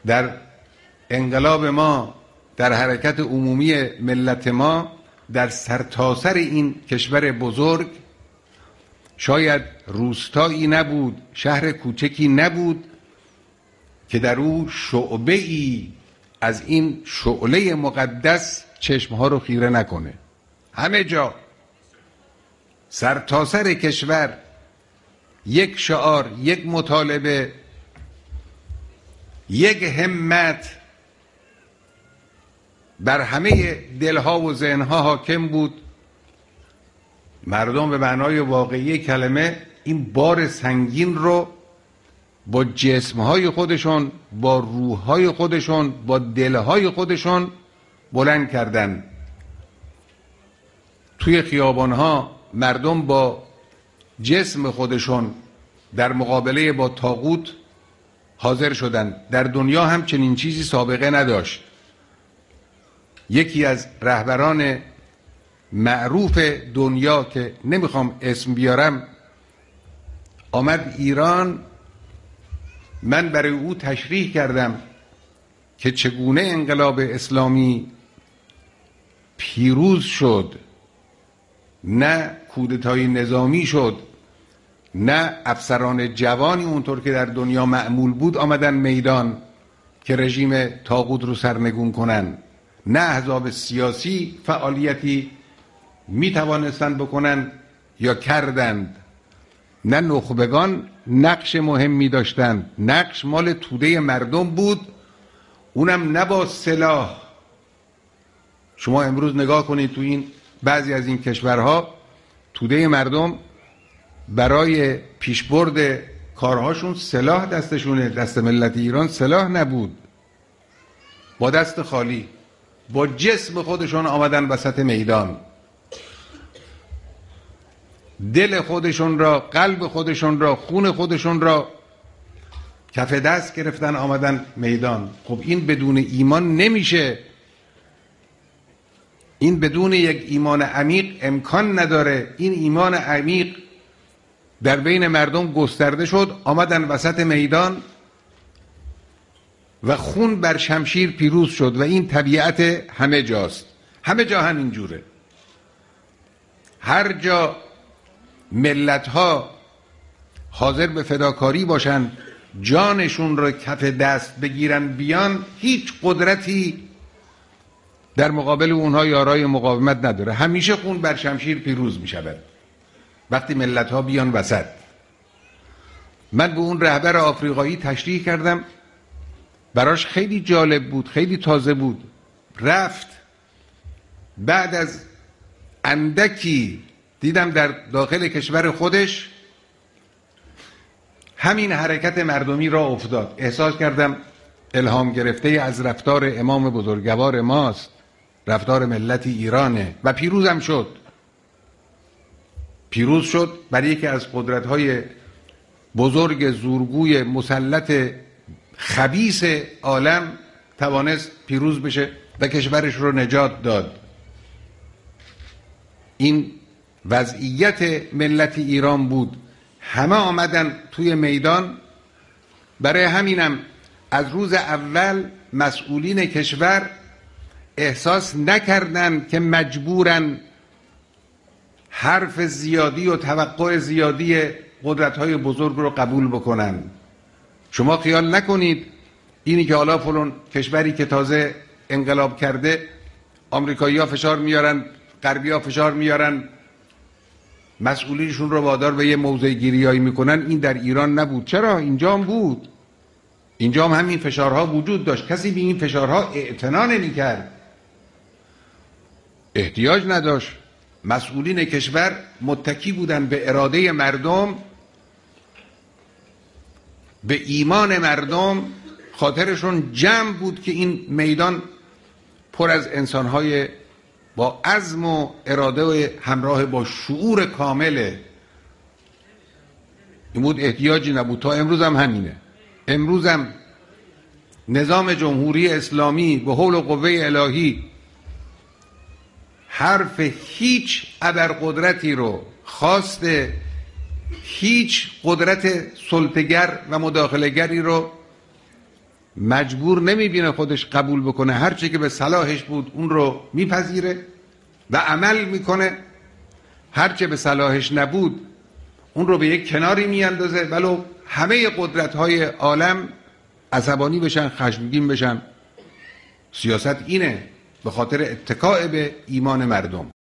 در انقلاب ما، در حرکت عمومی ملت ما، در سرتاسر این کشور بزرگ شاید روستایی نبود، شهر کوچکی نبود که در او شعبه ای از این شعله مقدس چشمها رو خیره نکنه. همه جا، سرتاسر کشور، یک شعار، یک مطالبه، یک همت بر همه دلها و ذهنها حاکم بود. مردم به معنای واقعی کلمه این بار سنگین رو با جسمهای خودشون، با روحهای خودشون، با دلهای خودشون بلند کردن. توی خیابانها مردم با جسم خودشون در مقابله با طاغوت حاضر شدن. در دنیا هم چنین چیزی سابقه نداشت. یکی از رهبران معروف دنیا که نمیخوام اسم بیارم آمد ایران. من برای او تشریح کردم که چگونه انقلاب اسلامی پیروز شد. نه کودتای نظامی شد، نه افسران جوانی اونطور که در دنیا معمول بود آمدن میدان که رژیم طاغوت رو سرنگون کنن، نه احزاب سیاسی فعالیتی می توانستند بکنن یا کردند، نه نخبگان نقش مهمی داشتند. نقش مال توده مردم بود، اونم نه با سلاح. شما امروز نگاه کنید تو این بعضی از این کشورها توده مردم برای پیشبرد کارهاشون سلاح دستشونه. دست ملت ایران سلاح نبود، با دست خالی، با جسم خودشون آمدن وسط میدان، دل خودشون را، قلب خودشون را، خون خودشون را کف دست گرفتن آمدن میدان. خب این بدون ایمان نمیشه. این بدون یک ایمان عمیق امکان نداره. این ایمان عمیق در بین مردم گسترده شد، آمدن وسط میدان و خون بر شمشیر پیروز شد. و این طبیعت همه جاست، همه جا همین جوره. هر جا ملت ها حاضر به فداکاری باشن، جانشون رو کف دست بگیرن بیان، هیچ قدرتی در مقابل اونها یارای مقاومت نداره. همیشه خون بر شمشیر پیروز می شود وقتی ملت ها بیان وسط. من به اون رهبر آفریقایی تشریح کردم، براش خیلی جالب بود، خیلی تازه بود. رفت بعد از اندکی دیدم در داخل کشور خودش همین حرکت مردمی را افتاد. احساس کردم الهام گرفته از رفتار امام بزرگوار ماست، رفتار ملت ایرانه. و پیروزم شد. پیروز شد برای یکی از قدرت‌های بزرگ زورگوی مسلط خبیث عالم توانست پیروز بشه و کشورش رو نجات داد. این وضعیت ملت ایران بود. همه آمدن توی میدان. برای همینم از روز اول مسئولین کشور احساس نکردن که مجبورن حرف زیادی و توقع زیادی قدرت‌های بزرگ رو قبول بکنن. شما خیال نکنید اینی که حالا فلان کشوری که تازه انقلاب کرده آمریکایی‌ها فشار میارن، غربی‌ها فشار میارن، مسئولینشون رو وادار به یه موضع گیریایی میکنن. این در ایران نبود. چرا؟ اینجا هم بود. اینجا هم همین فشارها وجود داشت. کسی به این فشارها اعتنا نمی‌کرد، احتیاج نداشت. مسئولین کشور متکی بودن به اراده مردم، به ایمان مردم. خاطرشون جمع بود که این میدان پر از انسان‌های با عزم و اراده و همراه با شعور کامله. این بود، احتیاجی نبود. تا امروز هم همینه. امروز هم نظام جمهوری اسلامی به حول و قوه الهی حرف هیچ ابرقدرتی رو، خواست هیچ قدرت سلطه‌گر و مداخله‌گری رو مجبور نمیبینه خودش قبول بکنه، هرچی که به صلاحش بود اون رو میپذیره و عمل میکنه، هرچی به صلاحش نبود اون رو به یک کناری میاندازه ولو همه قدرت‌های عالم عصبانی بشن، خشمگین بشن. سیاست اینه، به خاطر اتکاء به ایمان مردم.